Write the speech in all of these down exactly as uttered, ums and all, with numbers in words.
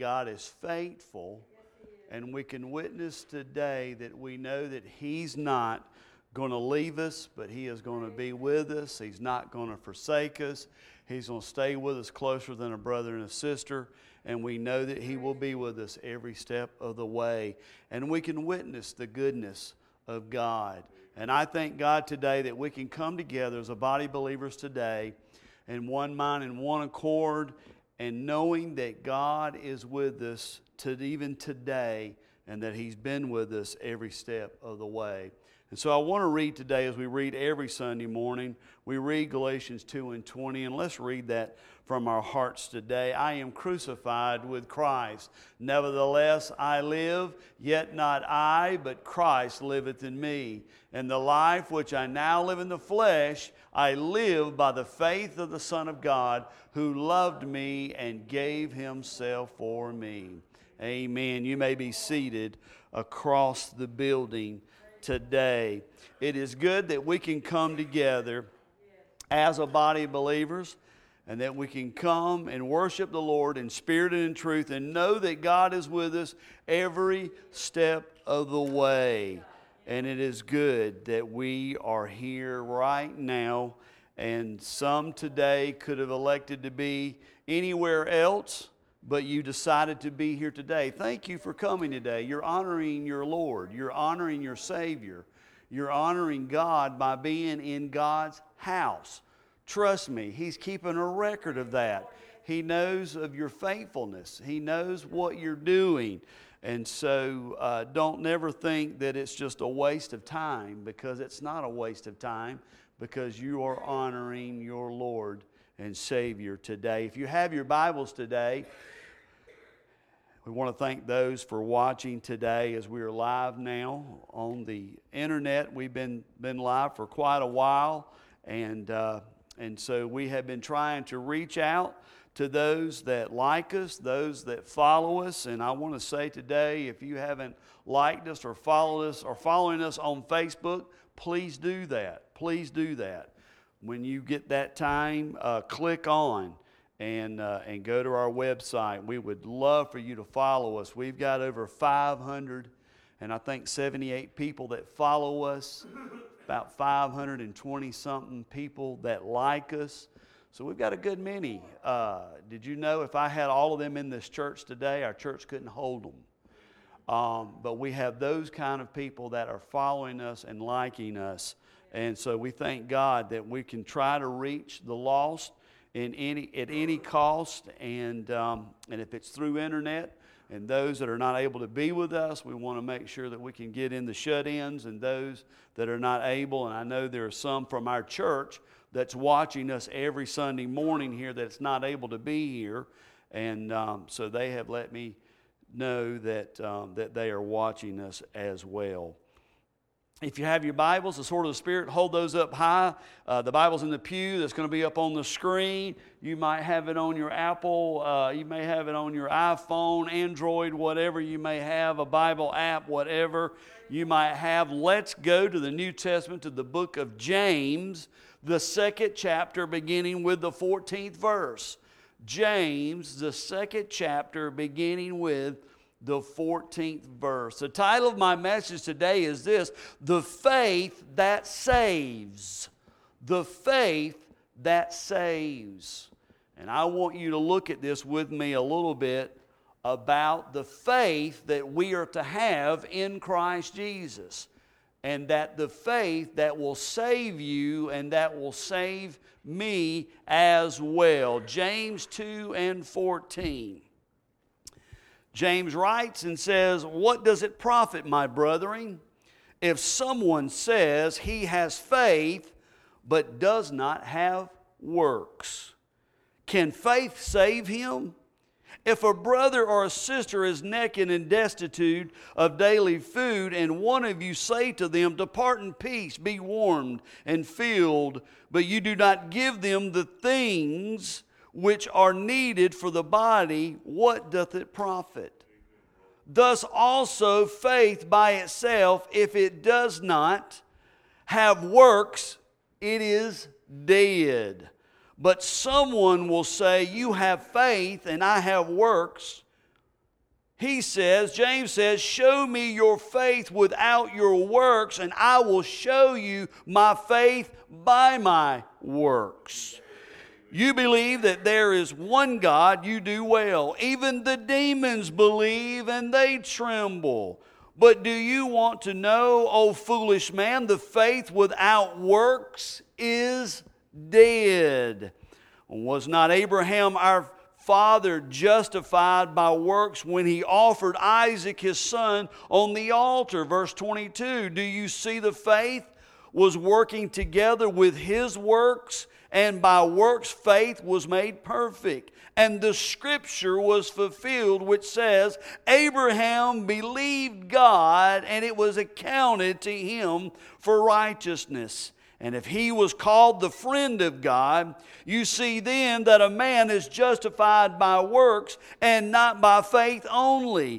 God is faithful. And we can witness today that we know that He's not going to leave us, but He is going to be with us. He's not going to forsake us. He's going to stay with us closer than a brother and a sister. And we know that He will be with us every step of the way. And we can witness the goodness of God. And I thank God today that we can come together as a body of believers today in one mind and one accord, and knowing that God is with us to even today, and that He's been with us every step of the way. And so I want to read today, as we read every Sunday morning, we read Galatians two and twenty, and let's read that from our hearts today. I am crucified with Christ. Nevertheless, I live, yet not I, but Christ liveth in me. And the life which I now live in the flesh, I live by the faith of the Son of God, who loved me and gave Himself for me. Amen. You may be seated across the building today. It is good that we can come together as a body of believers, and that we can come and worship the Lord in spirit and in truth, and know that God is with us every step of the way. And it is good that we are here right now, and some today could have elected to be anywhere else, but you decided to be here today. Thank you for coming today. You're honoring your Lord. You're honoring your Savior. You're honoring God by being in God's house. Trust me, He's keeping a record of that. He knows of your faithfulness. He knows what you're doing. And so uh, don't never think that it's just a waste of time, because it's not a waste of time, because you are honoring your Lord and Savior today. If you have your Bibles today, we want to thank those for watching today as we are live now on the internet. We've been, been live for quite a while, and uh, and so we have been trying to reach out to those that like us, those that follow us. And I want to say today, if you haven't liked us or followed us or following us on Facebook, please do that. Please do that. When you get that time, uh, click on and uh, and go to our website. We would love for you to follow us. We've got over five hundred and I think seventy-eight people that follow us, about five hundred twenty something people that like us. So we've got a good many. Uh, did you know if I had all of them in this church today, our church couldn't hold them. Um, but we have those kind of people that are following us and liking us. And so we thank God that we can try to reach the lost in any at any cost. And um, and if it's through internet, and those that are not able to be with us, we want to make sure that we can get in the shut-ins, and those that are not able. And I know there are some from our church that's watching us every Sunday morning here that's not able to be here. And um, so they have let me know that um, that they are watching us as well. If you have your Bibles, the sword of the Spirit, hold those up high. Uh, the Bible's in the pew. That's going to be up on the screen. You might have it on your Apple. Uh, you may have it on your iPhone, Android, whatever you may have, a Bible app, whatever you might have. Let's go to the New Testament, to the book of James, the second chapter, beginning with the fourteenth verse. James, the second chapter, beginning with the fourteenth verse. The title of my message today is this: The Faith That Saves. The Faith That Saves. And I want you to look at this with me a little bit about the faith that we are to have in Christ Jesus. And that the faith that will save you and that will save me as well. James two and fourteen. James writes and says, "What does it profit, my brethren, if someone says he has faith but does not have works? Can faith save him? If a brother or a sister is naked and destitute of daily food, and one of you say to them, 'Depart in peace, be warmed and filled,' but you do not give them the things which are needed for the body, what doth it profit? Thus also faith by itself, if it does not have works, it is dead. But someone will say, 'You have faith and I have works.' he says, James says, show me your faith without your works, and I will show you my faith by my works. You believe that there is one God, you do well. Even the demons believe and they tremble. But do you want to know, O foolish man, the faith without works is dead. Was not Abraham our father justified by works when he offered Isaac his son on the altar? Verse twenty-two, do you see the faith was working together with his works, and by works faith was made perfect. And the scripture was fulfilled which says, Abraham believed God, and it was accounted to him for righteousness. And if he was called the friend of God, you see then that a man is justified by works and not by faith only.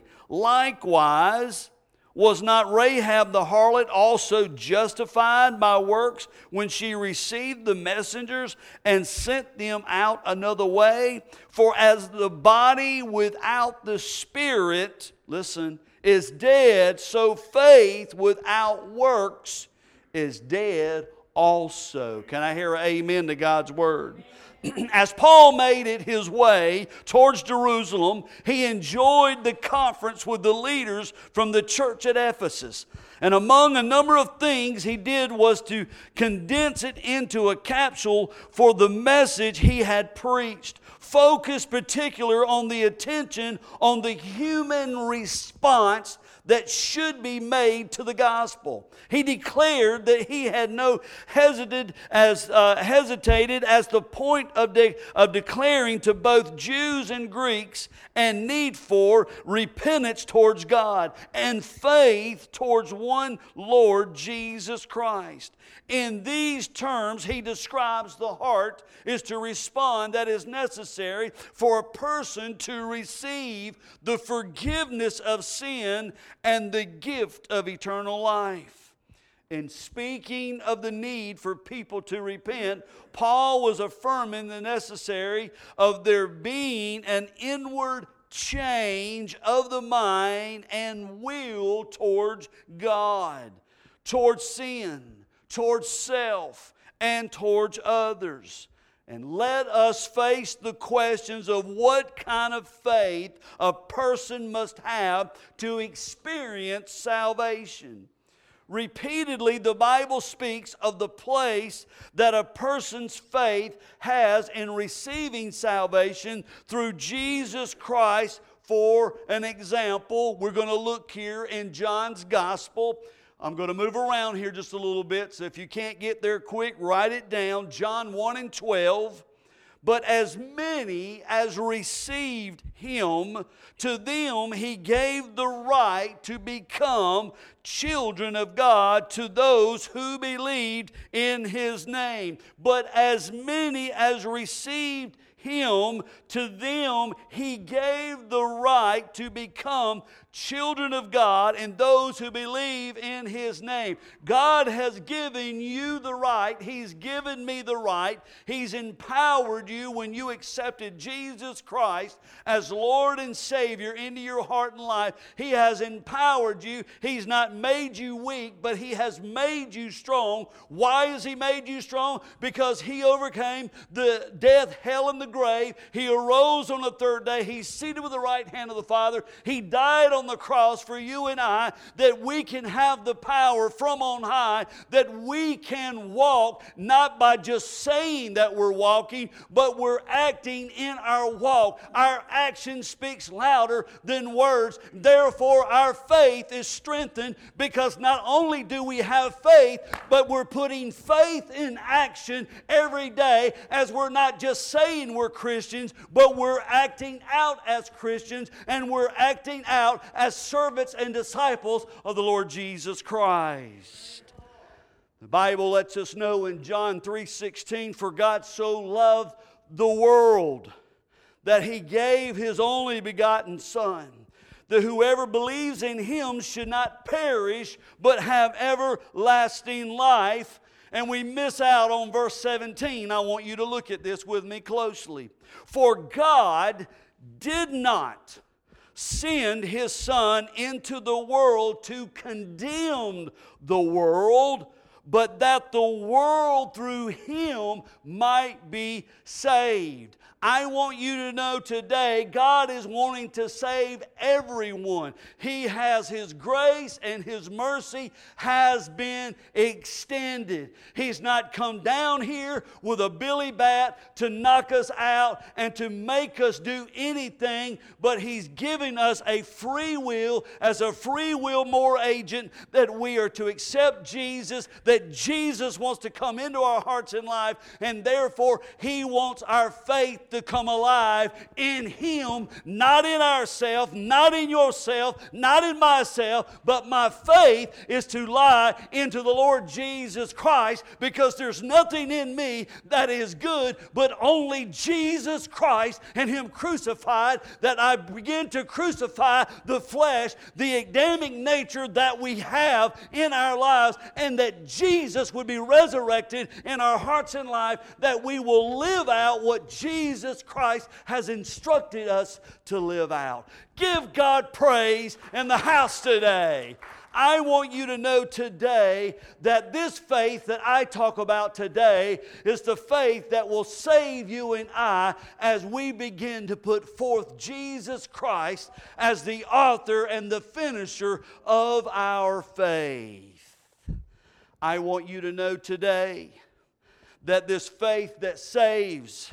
Likewise, was not Rahab the harlot also justified by works when she received the messengers and sent them out another way? For as the body without the spirit, listen, is dead, so faith without works is dead also. Can I hear an amen to God's word? As Paul made it his way towards Jerusalem, he enjoyed the conference with the leaders from the church at Ephesus. And among a number of things he did was to condense it into a capsule for the message he had preached, focused particular on the attention on the human response that should be made to the gospel. He declared that he had no hesitated as uh, hesitated as the point of, de- of declaring to both Jews and Greeks and need for repentance towards God and faith towards one Lord Jesus Christ. In these terms, he describes the heart is to respond that is necessary for a person to receive the forgiveness of sin and the gift of eternal life. In speaking of the need for people to repent, Paul was affirming the necessary of there being an inward change of the mind and will towards God, towards sin, towards self, and towards others. And let us face the questions of what kind of faith a person must have to experience salvation. Repeatedly, the Bible speaks of the place that a person's faith has in receiving salvation through Jesus Christ. For an example, we're going to look here in John's Gospel. I'm going to move around here just a little bit, so if you can't get there quick, write it down. John one and twelve. But as many as received him, to them he gave the right to become children of God, to those who believed in his name. But as many as received him, to them he gave the right to become children of God, and those who believe in his name. God has given you the right. He's given me the right. He's empowered you when you accepted Jesus Christ as Lord and Savior into your heart and life. He has empowered you. He's not made you weak, but he has made you strong. Why has he made you strong? Because he overcame the death, hell, and the grave. He arose on the third day. He's seated with the right hand of the Father. He died on the cross for you and I, that we can have the power from on high, that we can walk not by just saying that we're walking, but we're acting in our walk. Our action speaks louder than words. Therefore, our faith is strengthened, because not only do we have faith, but we're putting faith in action every day, as we're not just saying we're Christians, but we're acting out as Christians, and we're acting out as servants and disciples of the Lord Jesus Christ. The Bible lets us know in John three sixteen, for God so loved the world that he gave his only begotten Son, that whoever believes in him should not perish, but have everlasting life. And we miss out on verse seventeen. I want you to look at this with me closely. For God did not send His Son into the world to condemn the world, but that the world through Him might be saved. I want you to know today, God is wanting to save everyone. He has His grace and His mercy has been extended. He's not come down here with a billy bat to knock us out and to make us do anything, but He's giving us a free will as a free will moral agent that we are to accept Jesus, that Jesus wants to come into our hearts and life, and therefore He wants our faith to come alive in Him, not in ourself, not in yourself, not in myself, but my faith is to lie into the Lord Jesus Christ, because there's nothing in me that is good, but only Jesus Christ and Him crucified, that I begin to crucify the flesh, the Adamic nature that we have in our lives, and that Jesus would be resurrected in our hearts and life, that we will live out what Jesus Christ has instructed us to live out. Give God praise in the house today. I want you to know today that this faith that I talk about today is the faith that will save you and I as we begin to put forth Jesus Christ as the author and the finisher of our faith. I want you to know today that this faith that saves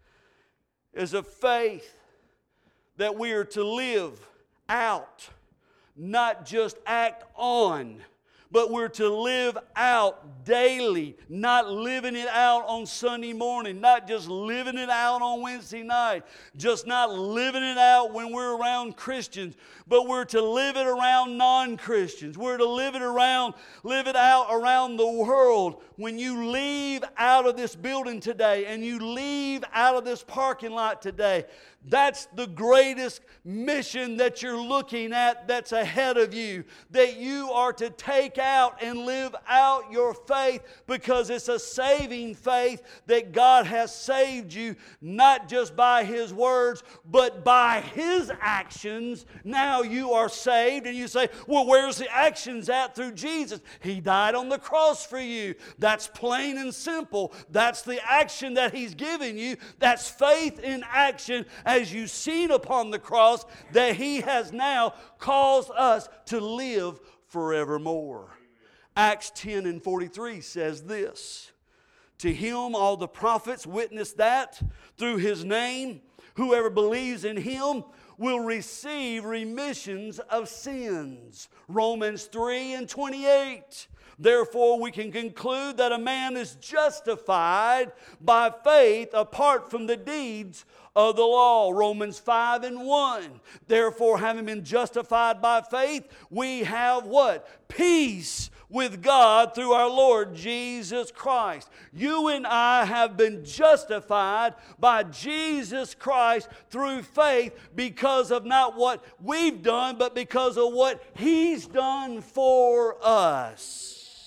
is a faith that we are to live out, not just act on, but we're to live out daily, not living it out on Sunday morning, not just living it out on Wednesday night, just not living it out when we're around Christians, but we're to live it around non-Christians. We're to live it around, live it out around the world. When you leave out of this building today and you leave out of this parking lot today, that's the greatest mission that you're looking at that's ahead of you, that you are to take out and live out your faith, because it's a saving faith that God has saved you, not just by His words, but by His actions. Now you are saved, and you say, well, where's the actions at through Jesus? He died on the cross for you. That's plain and simple. That's the action that He's given you. That's faith in action, as you've seen upon the cross, that He has now caused us to live forevermore. Acts ten and forty-three says this: to Him all the prophets witness that through His name whoever believes in Him will receive remissions of sins. Romans three and twenty-eight. Therefore, we can conclude that a man is justified by faith apart from the deeds of the law. Romans five and one. Therefore, having been justified by faith, we have what? Peace with God through our Lord Jesus Christ. You and I have been justified by Jesus Christ through faith, because of not what we've done, but because of what He's done for us.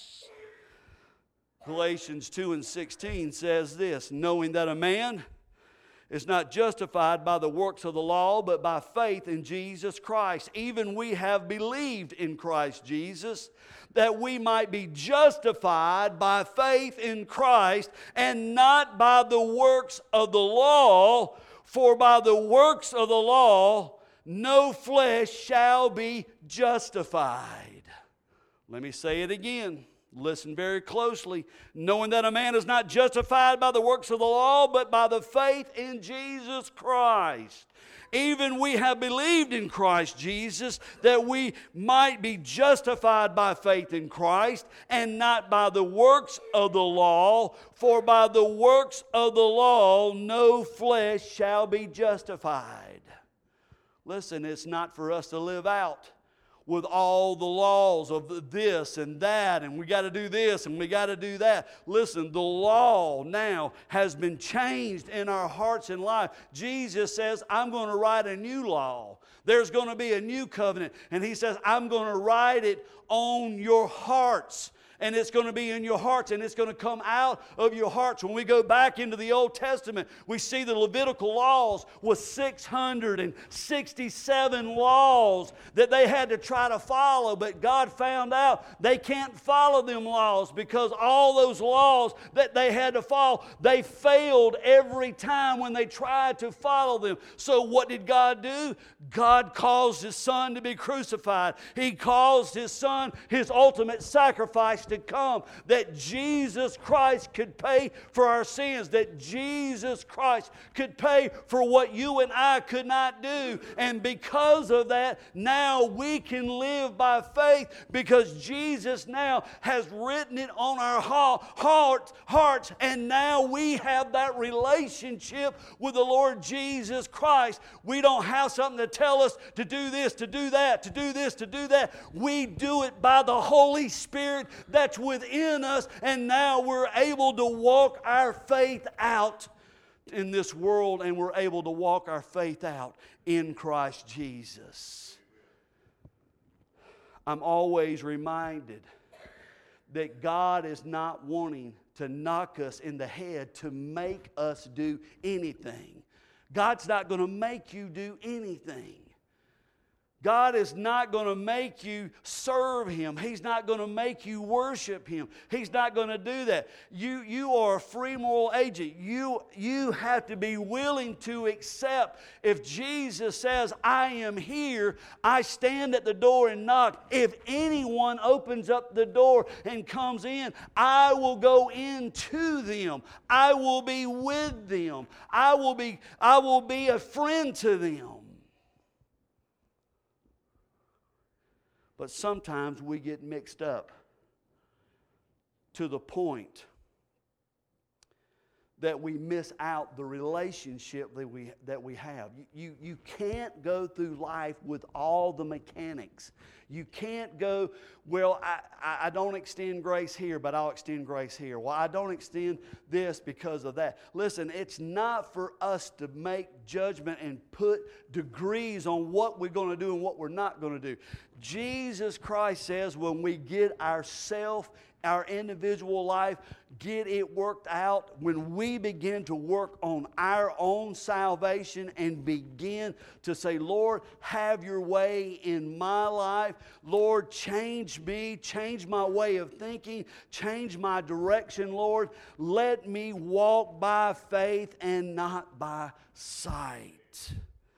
Galatians two and sixteen says this: knowing that a man is not justified by the works of the law, but by faith in Jesus Christ. Even we have believed in Christ Jesus, that we might be justified by faith in Christ, and not by the works of the law. For by the works of the law no flesh shall be justified. Let me say it again. Listen very closely. Knowing that a man is not justified by the works of the law, but by the faith in Jesus Christ. Even we have believed in Christ Jesus, that we might be justified by faith in Christ, and not by the works of the law. For by the works of the law no flesh shall be justified. Listen, it's not for us to live out with all the laws of this and that, and we got to do this and we got to do that. Listen, the law now has been changed in our hearts and life. Jesus says, I'm going to write a new law. There's going to be a new covenant. And He says, I'm going to write it on your hearts. And it's going to be in your hearts, and it's going to come out of your hearts. When we go back into the Old Testament, we see the Levitical laws was six hundred sixty-seven laws that they had to try to follow. But God found out they can't follow them laws, because all those laws that they had to follow, they failed every time when they tried to follow them. So what did God do? God caused His Son to be crucified. He caused His Son, His ultimate sacrifice, to come, that Jesus Christ could pay for our sins, that Jesus Christ could pay for what you and I could not do. And because of that, now we can live by faith, because Jesus now has written it on our hearts, hearts, and now we have that relationship with the Lord Jesus Christ. We don't have something to tell us to do this, to do that, to do this, to do that. We do it by the Holy Spirit that's within us, and now we're able to walk our faith out in this world, and we're able to walk our faith out in Christ Jesus. I'm always reminded that God is not wanting to knock us in the head to make us do anything. God's not going to make you do anything. God is not going to make you serve Him. He's not going to make you worship Him. He's not going to do that. You, you are a free moral agent. You, you have to be willing to accept. If Jesus says, I am here, I stand at the door and knock. If anyone opens up the door and comes in, I will go into them. I will be with them. I will be, I will be a friend to them. But sometimes we get mixed up to the point that we miss out the relationship that we, that we have. You, you, you can't go through life with all the mechanics. You can't go, well, I, I don't extend grace here, but I'll extend grace here. Well, I don't extend this because of that. Listen, it's not for us to make judgment and put degrees on what we're going to do and what we're not going to do. Jesus Christ says when we get ourself, our individual life, get it worked out, when we begin to work on our own salvation and begin to say, Lord, have your way in my life. Lord, change me, change my way of thinking, change my direction, Lord. Let me walk by faith and not by sight.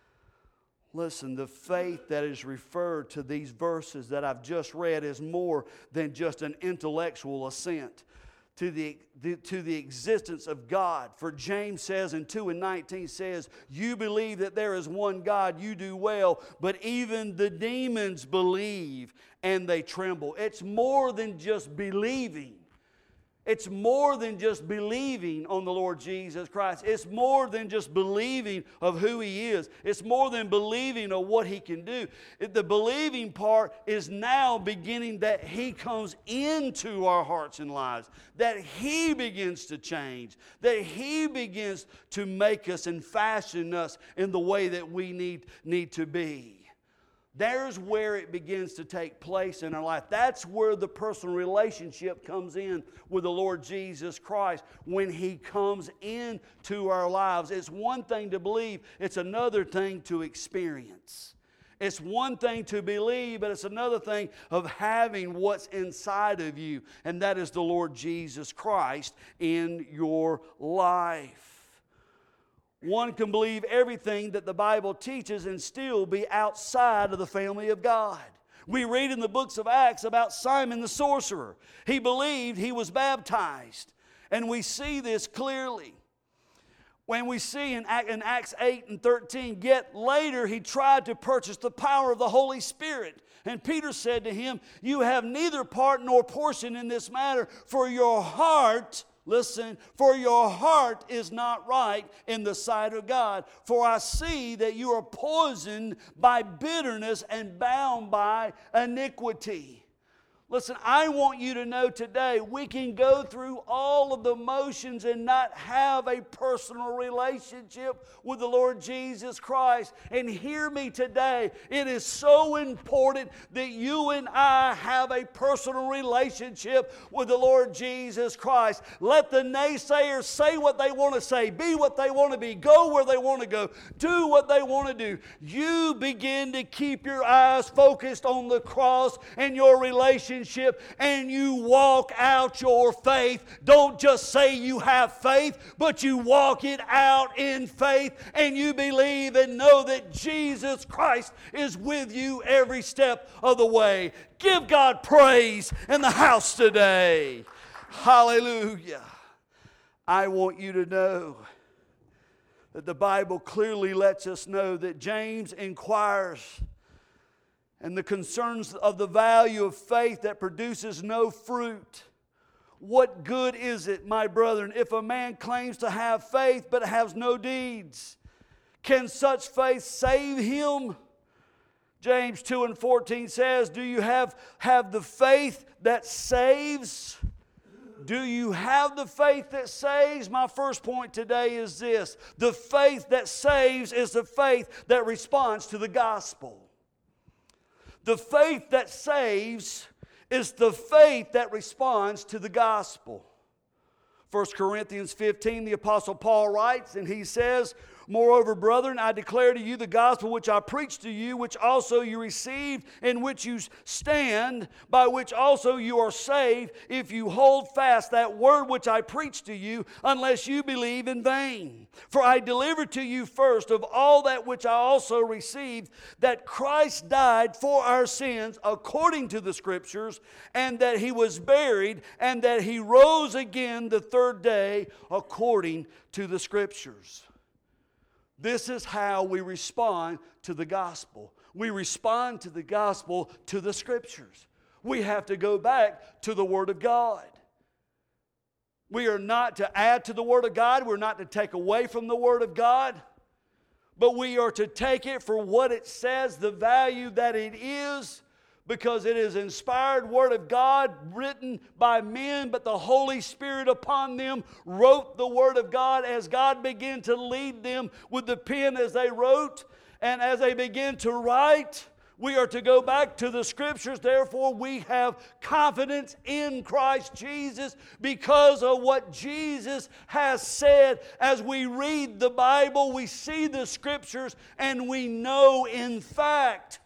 Listen, the faith that is referred to these verses that I've just read is more than just an intellectual assent to the, the, to the existence of God. For James says in two and nineteen says, you believe that there is one God, you do well, but even the demons believe and they tremble. It's more than just believing. It's more than just believing on the Lord Jesus Christ. It's more than just believing of who He is. It's more than believing of what He can do. The believing part is now beginning that He comes into our hearts and lives, that He begins to change, that He begins to make us and fashion us in the way that we need, need to be. There's where it begins to take place in our life. That's where the personal relationship comes in with the Lord Jesus Christ, when He comes into our lives. It's one thing to believe, it's another thing to experience. It's one thing to believe, but it's another thing of having what's inside of you, and that is the Lord Jesus Christ in your life. One can believe everything that the Bible teaches and still be outside of the family of God. We read in the books of Acts about Simon the sorcerer. He believed, he was baptized. And we see this clearly when we see in Acts eight and thirteen, yet later he tried to purchase the power of the Holy Spirit. And Peter said to him, you have neither part nor portion in this matter, for your heart... Listen, for your heart is not right in the sight of God. For I see that you are poisoned by bitterness and bound by iniquity. Listen, I want you to know today we can go through all of the motions and not have a personal relationship with the Lord Jesus Christ. And hear me today, it is so important that you and I have a personal relationship with the Lord Jesus Christ. Let the naysayers say what they want to say, be what they want to be, go where they want to go, do what they want to do. You begin to keep your eyes focused on the cross and your relationship, and you walk out your faith. Don't just say you have faith, but you walk it out in faith, and you believe and know that Jesus Christ is with you every step of the way. Give God praise in the house today. Hallelujah. I want you to know that the Bible clearly lets us know that James inquires and the concerns of the value of faith that produces no fruit. What good is it, my brethren, if a man claims to have faith but has no deeds? Can such faith save him? James two and fourteen says, do you have, have the faith that saves? Do you have the faith that saves? My first point today is this. The faith that saves is the faith that responds to the gospel. The faith that saves is the faith that responds to the gospel. First Corinthians fifteen, the Apostle Paul writes, and he says, moreover, brethren, I declare to you the gospel which I preached to you, which also you received, in which you stand, by which also you are saved, if you hold fast that word which I preached to you, unless you believe in vain. For I delivered to you first of all that which I also received, that Christ died for our sins according to the Scriptures, and that He was buried, and that He rose again the third day according to the Scriptures. This is how we respond to the gospel. We respond to the gospel to the Scriptures. We have to go back to the Word of God. We are not to add to the Word of God. We're not to take away from the Word of God. But we are to take it for what it says, the value that it is, because it is inspired Word of God written by men, but the Holy Spirit upon them wrote the Word of God as God began to lead them with the pen as they wrote. And as they began to write, we are to go back to the Scriptures. Therefore, we have confidence in Christ Jesus because of what Jesus has said. As we read the Bible, we see the Scriptures, and we know in fact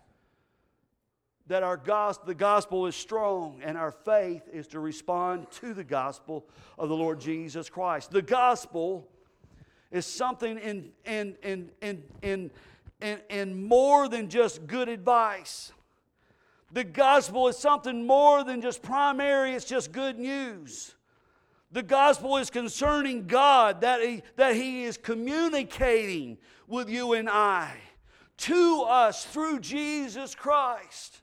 that our gospel, the gospel is strong, and our faith is to respond to the gospel of the Lord Jesus Christ. The gospel is something in, in, in, in, in, in, in more than just good advice. The gospel is something more than just primary, it's just good news. The gospel is concerning God, that He, that He is communicating with you and I, to us through Jesus Christ.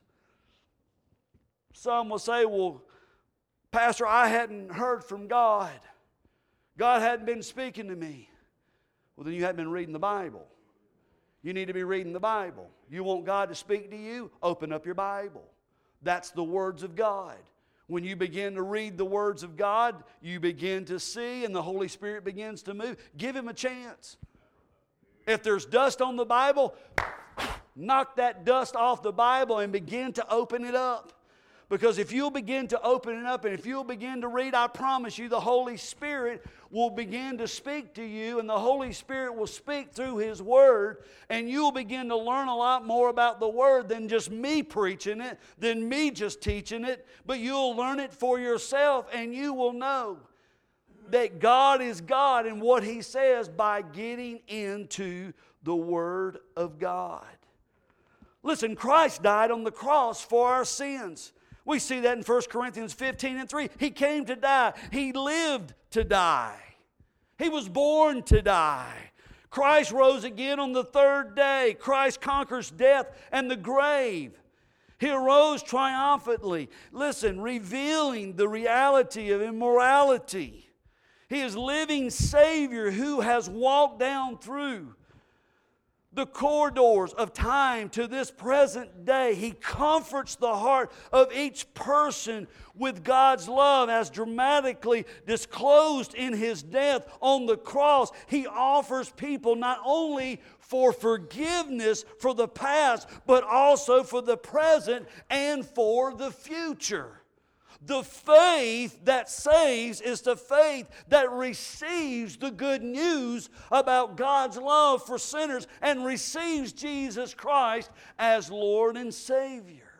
Some will say, well, Pastor, I hadn't heard from God. God hadn't been speaking to me. Well, then you haven't been reading the Bible. You need to be reading the Bible. You want God to speak to you? Open up your Bible. That's the words of God. When you begin to read the words of God, you begin to see, and the Holy Spirit begins to move. Give Him a chance. If there's dust on the Bible, knock that dust off the Bible and begin to open it up. Because if you'll begin to open it up and if you'll begin to read, I promise you the Holy Spirit will begin to speak to you, and the Holy Spirit will speak through His Word, and you'll begin to learn a lot more about the Word than just me preaching it, than me just teaching it, but you'll learn it for yourself, and you will know that God is God and what He says by getting into the Word of God. Listen, Christ died on the cross for our sins. We see that in First Corinthians fifteen and three. He came to die. He lived to die. He was born to die. Christ rose again on the third day. Christ conquers death and the grave. He arose triumphantly. Listen, revealing the reality of immorality. He is living Savior who has walked down through the corridors of time to this present day. He comforts the heart of each person with God's love as dramatically disclosed in His death on the cross. He offers people not only for forgiveness for the past, but also for the present and for the future. The faith that saves is the faith that receives the good news about God's love for sinners and receives Jesus Christ as Lord and Savior.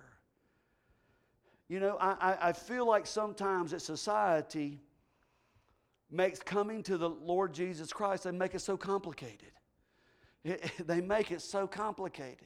You know, I, I feel like sometimes that society makes coming to the Lord Jesus Christ, they make it so complicated. It, they make it so complicated.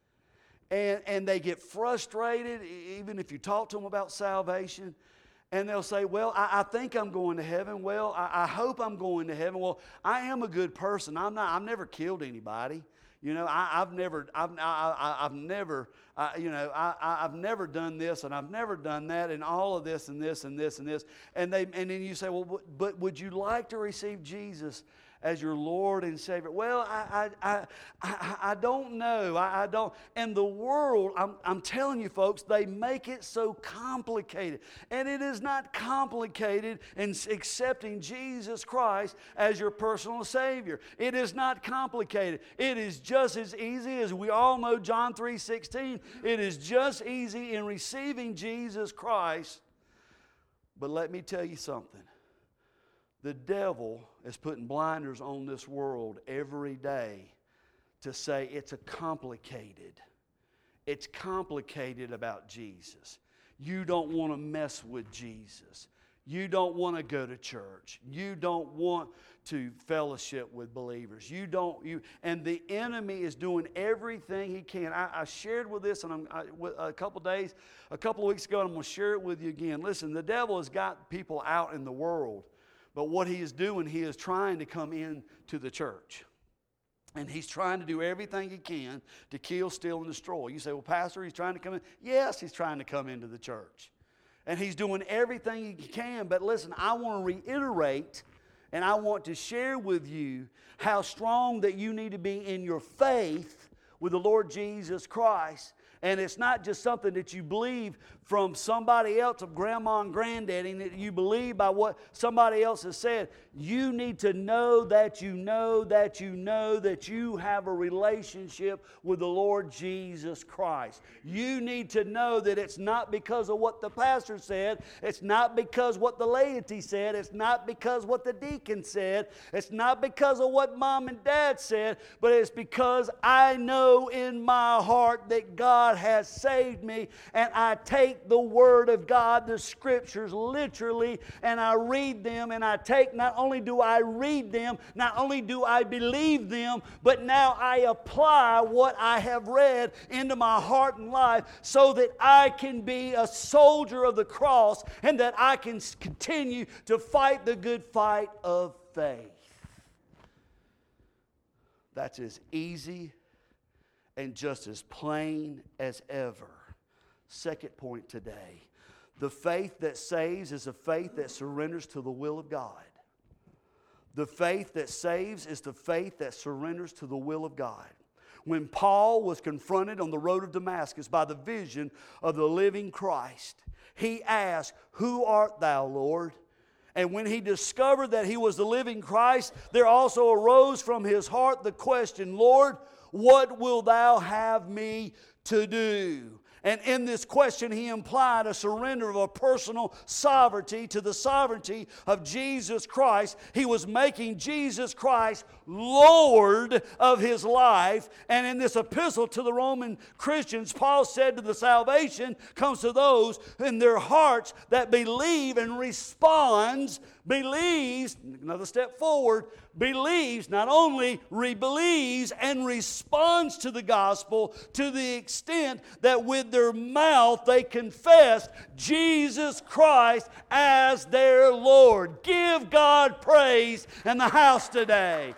And, and they get frustrated, even if you talk to them about salvation. And they'll say, well, I, I think I'm going to heaven. Well, I, I hope I'm going to heaven. Well, I am a good person. I'm not, I've never killed anybody. You know, I, I've never, I've, I, I, I've never, uh, you know, I, I, I've never done this and I've never done that and all of this and this and this and this. And they, and then you say, well, but would you like to receive Jesus as your Lord and Savior? Well, I I I, I, I don't know. I, I don't. And the world, I'm, I'm telling you folks, they make it so complicated. And it is not complicated in accepting Jesus Christ as your personal Savior. It is not complicated. It is just as easy as we all know John three sixteen. It is just easy in receiving Jesus Christ. But let me tell you something. The devil is putting blinders on this world every day to say it's a complicated. It's complicated about Jesus. You don't want to mess with Jesus. You don't want to go to church. You don't want to fellowship with believers. You don't. You and the enemy is doing everything he can. I, I shared with this and I'm, I, a couple days, a couple of weeks ago, and I'm going to share it with you again. Listen, the devil has got people out in the world. But what he is doing, he is trying to come in to the church. And he's trying to do everything he can to kill, steal, and destroy. You say, well, Pastor, he's trying to come in. Yes, he's trying to come into the church. And he's doing everything he can. But listen, I want to reiterate and I want to share with you how strong that you need to be in your faith with the Lord Jesus Christ. And it's not just something that you believe from somebody else, of grandma and granddaddy, that you believe by what somebody else has said. You need to know that you know that you know that you have a relationship with the Lord Jesus Christ. You need to know that it's not because of what the pastor said. It's not because what the laity said. It's not because what the deacon said. It's not because of what mom and dad said. But it's because I know in my heart that God has saved me, and I take the Word of God, the Scriptures, literally, and I read them, and I take, not only do I read them, not only do I believe them, but now I apply what I have read into my heart and life so that I can be a soldier of the cross and that I can continue to fight the good fight of faith. That's as easy and just as plain as ever. Second point today. The faith that saves is a faith that surrenders to the will of God. The faith that saves is the faith that surrenders to the will of God. When Paul was confronted on the road of Damascus by the vision of the living Christ, he asked, "Who art thou, Lord?" And when he discovered that he was the living Christ, there also arose from his heart the question, "Lord, what wilt thou have me to do?" And in this question, he implied a surrender of a personal sovereignty to the sovereignty of Jesus Christ. He was making Jesus Christ Lord of his life. And in this epistle to the Roman Christians, Paul said that the salvation comes to those in their hearts that believe and responds, believes, another step forward, believes, not only re-believes and responds to the gospel to the extent that with their mouth they confess Jesus Christ as their Lord. Give God praise in the house today.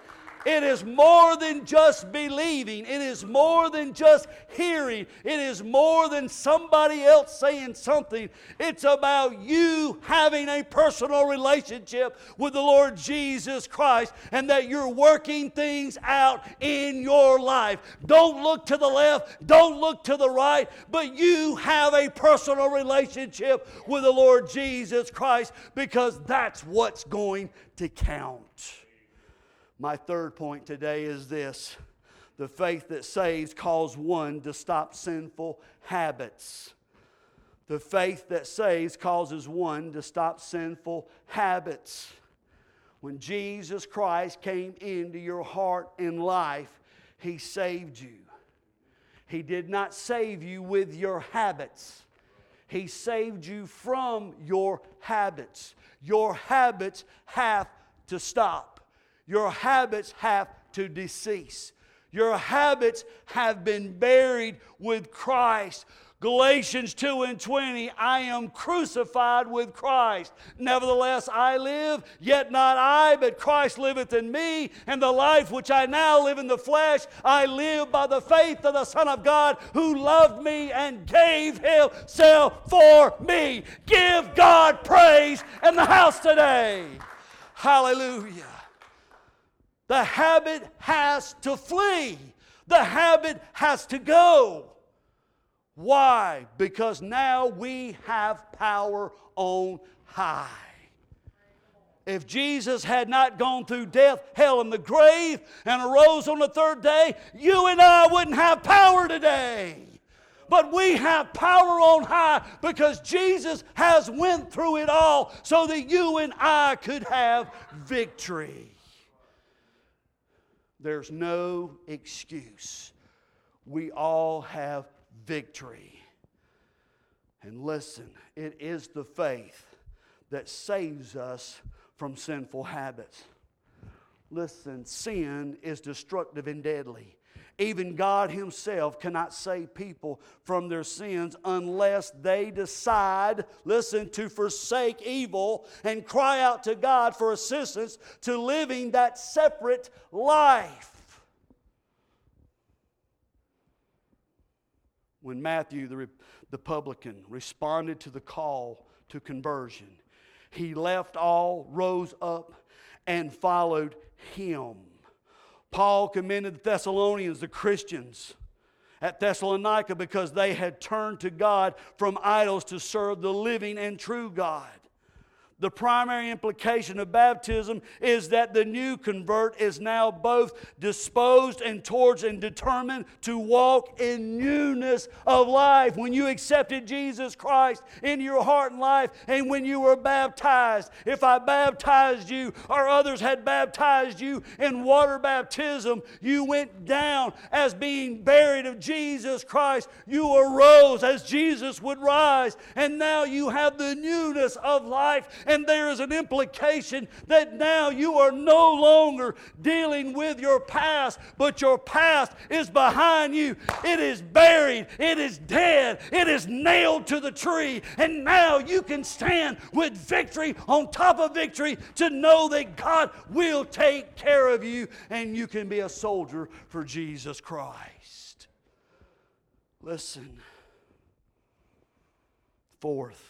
It is more than just believing. It is more than just hearing. It is more than somebody else saying something. It's about you having a personal relationship with the Lord Jesus Christ, and that you're working things out in your life. Don't look to the left. Don't look to the right. But you have a personal relationship with the Lord Jesus Christ, because that's what's going to count. My third point today is this. The faith that saves calls one to stop sinful habits. The faith that saves causes one to stop sinful habits. When Jesus Christ came into your heart and life, He saved you. He did not save you with your habits. He saved you from your habits. Your habits have to stop. Your habits have to decease. Your habits have been buried with Christ. Galatians two and twenty, I am crucified with Christ. Nevertheless I live, yet not I, but Christ liveth in me. And the life which I now live in the flesh, I live by the faith of the Son of God, who loved me and gave Himself for me. Give God praise in the house today. Hallelujah. The habit has to flee. The habit has to go. Why? Because now we have power on high. If Jesus had not gone through death, hell, and the grave and arose on the third day, you and I wouldn't have power today. But we have power on high because Jesus has went through it all so that you and I could have victory. There's no excuse. We all have victory. And listen, it is the faith that saves us from sinful habits. Listen, sin is destructive and deadly. Even God Himself cannot save people from their sins unless they decide, listen, to forsake evil and cry out to God for assistance to living that separate life. When Matthew, the, the publican, responded to the call to conversion, he left all, rose up, and followed Him. Paul commended the Thessalonians, the Christians at Thessalonica, because they had turned to God from idols to serve the living and true God. The primary implication of baptism is that the new convert is now both disposed and towards and determined to walk in newness of life. When you accepted Jesus Christ into your heart and life, and when you were baptized, if I baptized you or others had baptized you in water baptism, you went down as being buried of Jesus Christ. You arose as Jesus would rise, and now you have the newness of life. And there is an implication that now you are no longer dealing with your past, but your past is behind you. It is buried. It is dead. It is nailed to the tree. And now you can stand with victory on top of victory to know that God will take care of you, and you can be a soldier for Jesus Christ. Listen. Fourth,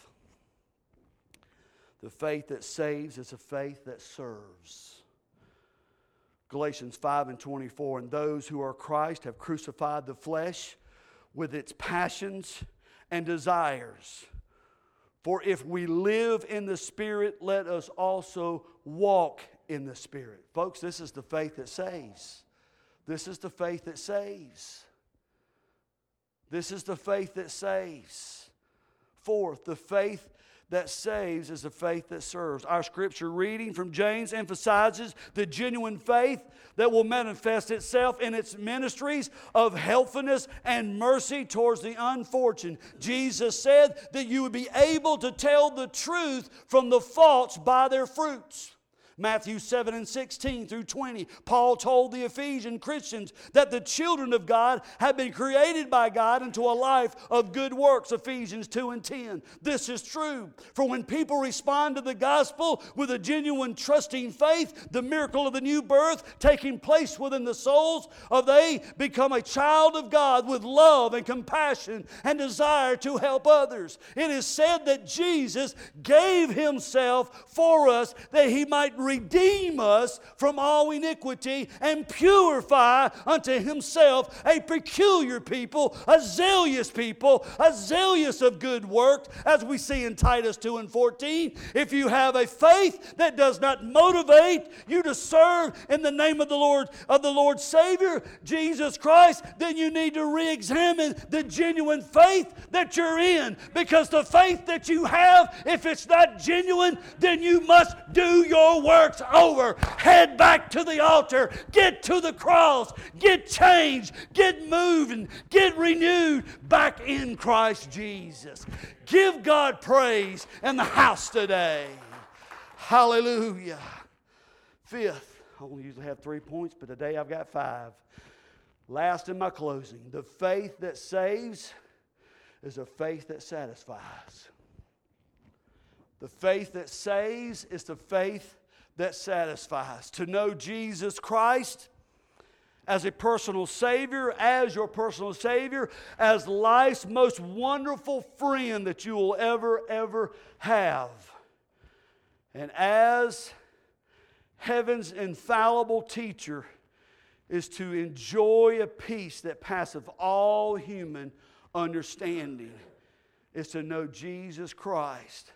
the faith that saves is a faith that serves. Galatians five and twenty-four, and those who are Christ have crucified the flesh with its passions and desires. For if we live in the Spirit, let us also walk in the Spirit. Folks, this is the faith that saves. This is the faith that saves. This is the faith that saves. Fourth, the faith that saves is a faith that serves. Our scripture reading from James emphasizes the genuine faith that will manifest itself in its ministries of helpfulness and mercy towards the unfortunate. Jesus said that you would be able to tell the truth from the false by their fruits. Matthew seven and sixteen through twenty, Paul told the Ephesian Christians that the children of God have been created by God into a life of good works, Ephesians two and ten. This is true, for when people respond to the gospel with a genuine trusting faith, the miracle of the new birth taking place within the souls of they become a child of God with love and compassion and desire to help others. It is said that Jesus gave Himself for us that He might redeem us from all iniquity and purify unto Himself a peculiar people, a zealous people, a zealous of good works, as we see in Titus two and fourteen. If you have a faith that does not motivate you to serve in the name of the Lord, of the Lord Savior, Jesus Christ, then you need to re-examine the genuine faith that you're in. Because the faith that you have, if it's not genuine, then you must do your works over. Head back to the altar. Get to the cross. Get changed. Get moving. Get renewed back in Christ Jesus. Give God praise in the house today. Hallelujah. Fifth, I only usually have three points, but today I've got five. Last in my closing, the faith that saves is a faith that satisfies. The faith that saves is the faith that satisfies. To know Jesus Christ as a personal Savior, as your personal Savior, as life's most wonderful friend that you will ever, ever have. And as heaven's infallible teacher is to enjoy a peace that passeth all human understanding. Is to know Jesus Christ.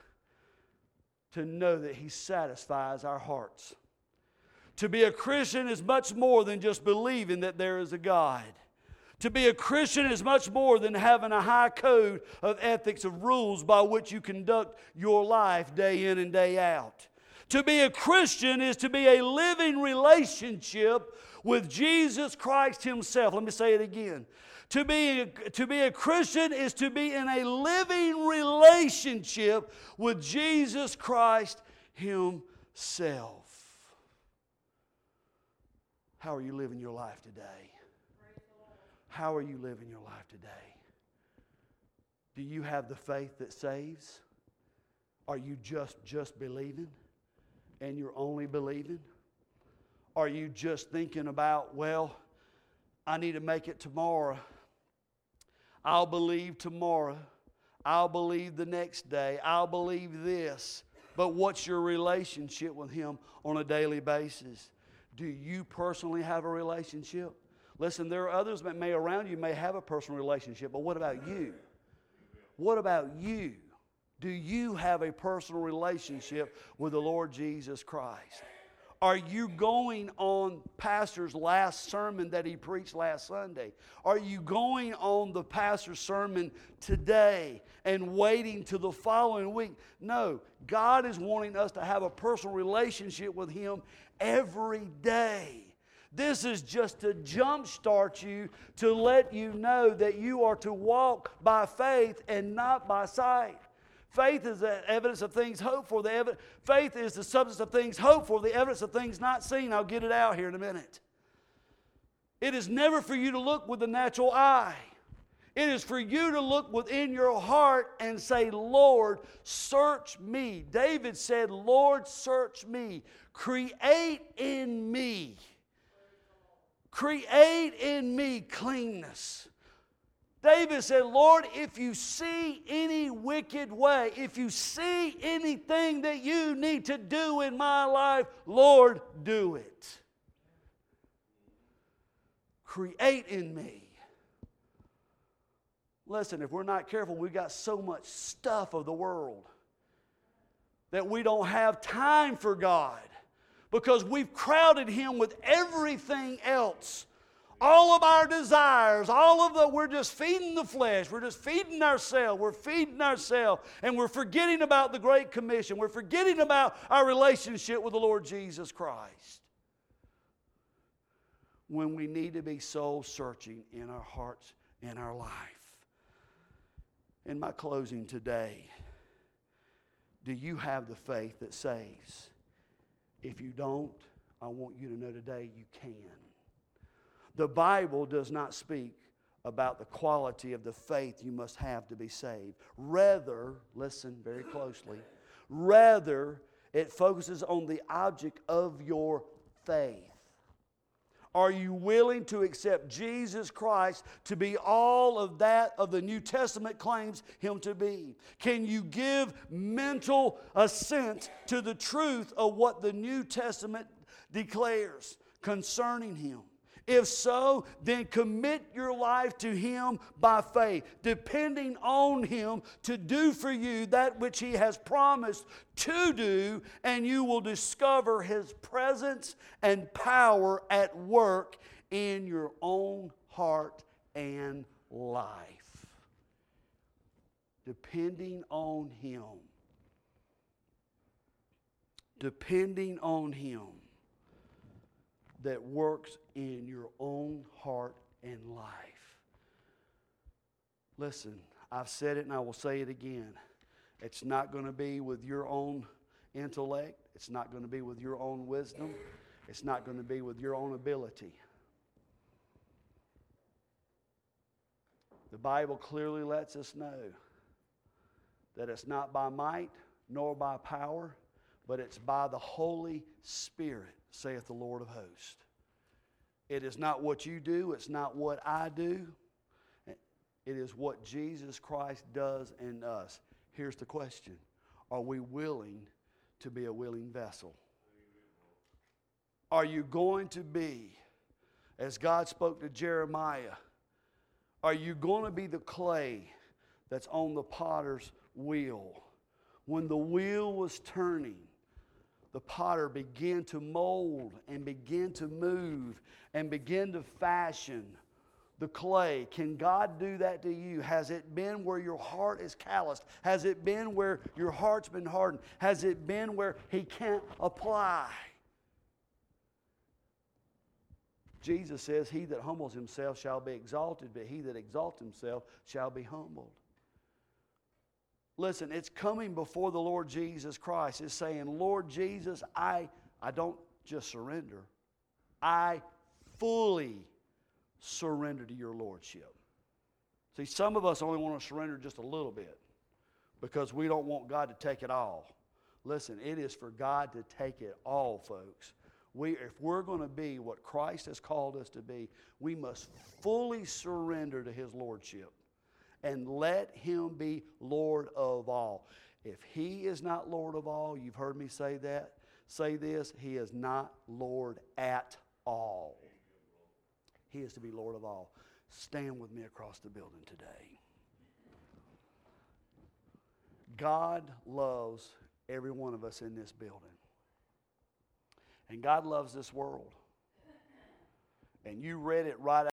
To know that He satisfies our hearts. To be a Christian is much more than just believing that there is a God. To be a Christian is much more than having a high code of ethics, of rules by which you conduct your life day in and day out. To be a Christian is to be a living relationship with Jesus Christ Himself. Let me say it again. To be, to be a Christian is to be in a living relationship with Jesus Christ Himself. How are you living your life today? How are you living your life today? Do you have the faith that saves? Are you just, just believing? And you're only believing? Are you just thinking about, well, I need to make it tomorrow. I'll believe tomorrow. I'll believe the next day. I'll believe this. But what's your relationship with Him on a daily basis? Do you personally have a relationship? Listen, there are others that may around you may have a personal relationship, but what about you? What about you? Do you have a personal relationship with the Lord Jesus Christ? Are you going on pastor's last sermon that he preached last Sunday? Are you going on the pastor's sermon today and waiting till the following week? No, God is wanting us to have a personal relationship with Him every day. This is just to jumpstart you, to let you know that you are to walk by faith and not by sight. Faith is the evidence of things hoped for. The evi- faith is the substance of things hoped for, the evidence of things not seen. I'll get it out here in a minute. It is never for you to look with the natural eye. It is for you to look within your heart and say, Lord, search me. David said, Lord, search me. Create in me. Create in me cleanness. David said, Lord, if you see any wicked way, if you see anything that you need to do in my life, Lord, do it. Create in me. Listen, if we're not careful, we've got so much stuff of the world that we don't have time for God because we've crowded Him with everything else. All of our desires, all of the, we're just feeding the flesh. We're just feeding ourselves. We're feeding ourselves. And we're forgetting about the Great Commission. We're forgetting about our relationship with the Lord Jesus Christ. When we need to be soul searching in our hearts, in our life. In my closing today, do you have the faith that saves? If you don't, I want you to know today you can. The Bible does not speak about the quality of the faith you must have to be saved. Rather, listen very closely, rather it focuses on the object of your faith. Are you willing to accept Jesus Christ to be all of that of the New Testament claims Him to be? Can you give mental assent to the truth of what the New Testament declares concerning Him? If so, then commit your life to Him by faith, depending on Him to do for you that which He has promised to do, and you will discover His presence and power at work in your own heart and life. Depending on Him. Depending on Him that works in your own heart and life. Listen, I've said it and I will say it again. It's not going to be with your own intellect. It's not going to be with your own wisdom. It's not going to be with your own ability. The Bible clearly lets us know that it's not by might nor by power, but it's by the Holy Spirit, saith the Lord of hosts. It is not what you do. It's not what I do. It is what Jesus Christ does in us. Here's the question. Are we willing to be a willing vessel? Are you going to be, as God spoke to Jeremiah, are you going to be the clay that's on the potter's wheel? When the wheel was turning, the potter began to mold and begin to move and begin to fashion the clay. Can God do that to you? Has it been where your heart is calloused? Has it been where your heart's been hardened? Has it been where He can't apply? Jesus says, he that humbles himself shall be exalted, but he that exalts himself shall be humbled. Listen, it's coming before the Lord Jesus Christ. It's saying, Lord Jesus, I, I don't just surrender. I fully surrender to your Lordship. See, some of us only want to surrender just a little bit because we don't want God to take it all. Listen, it is for God to take it all, folks. We, if we're going to be what Christ has called us to be, we must fully surrender to His Lordship and let Him be Lord of all. If He is not Lord of all, you've heard me say that, say this, He is not Lord at all. He is to be Lord of all. Stand with me across the building today. God loves every one of us in this building. And God loves this world. And you read it right